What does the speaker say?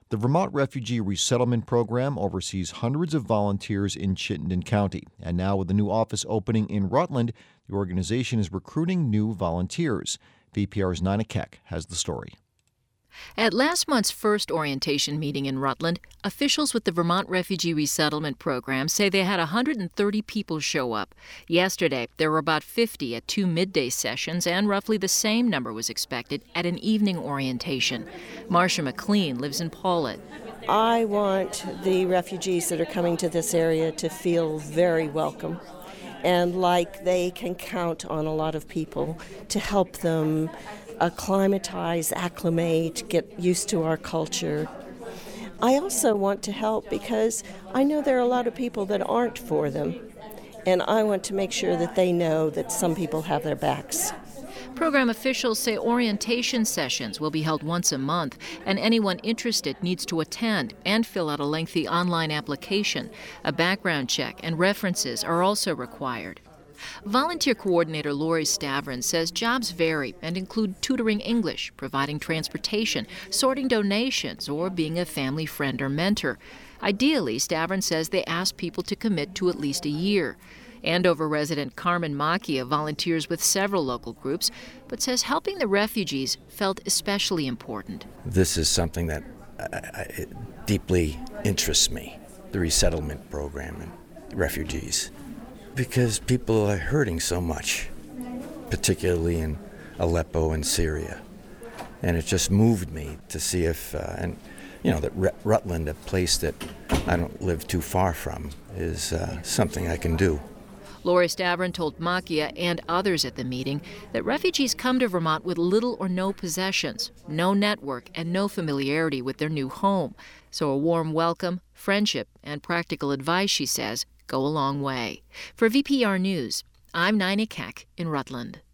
The Vermont Refugee Resettlement Program oversees hundreds of volunteers in Chittenden County. And now with the new office opening in Rutland, the organization is recruiting new volunteers. VPR's Nina Keck has the story. At last month's first orientation meeting in Rutland, officials with the Vermont Refugee Resettlement Program say they had 130 people show up. Yesterday, there were about 50 at 2 midday sessions, and roughly the same number was expected at an evening orientation. Marcia McLean lives in Paulet. I want the refugees that are coming to this area to feel very welcome and like they can count on a lot of people to help them acclimatize, acclimate, get used to our culture. I also want to help because I know there are a lot of people that aren't for them, and I want to make sure that they know that some people have their backs. Program officials say orientation sessions will be held once a month, and anyone interested needs to attend and fill out a lengthy online application. A background check and references are also required. Volunteer coordinator Lori Stavron says jobs vary and include tutoring English, providing transportation, sorting donations, or being a family friend or mentor. Ideally, Stavron says they ask people to commit to at least a year. Andover resident Carmen Macchia volunteers with several local groups, but says helping the refugees felt especially important. This is something that it deeply interests me, the resettlement program and refugees, because people are hurting so much, particularly in Aleppo and Syria. And it just moved me to see if, that Rutland, a place that I don't live too far from, is something I can do. Lori Stavron told Macchia and others at the meeting that refugees come to Vermont with little or no possessions, no network, and no familiarity with their new home. So a warm welcome, friendship, and practical advice, she says, go a long way. For VPR News, I'm Nina Keck in Rutland.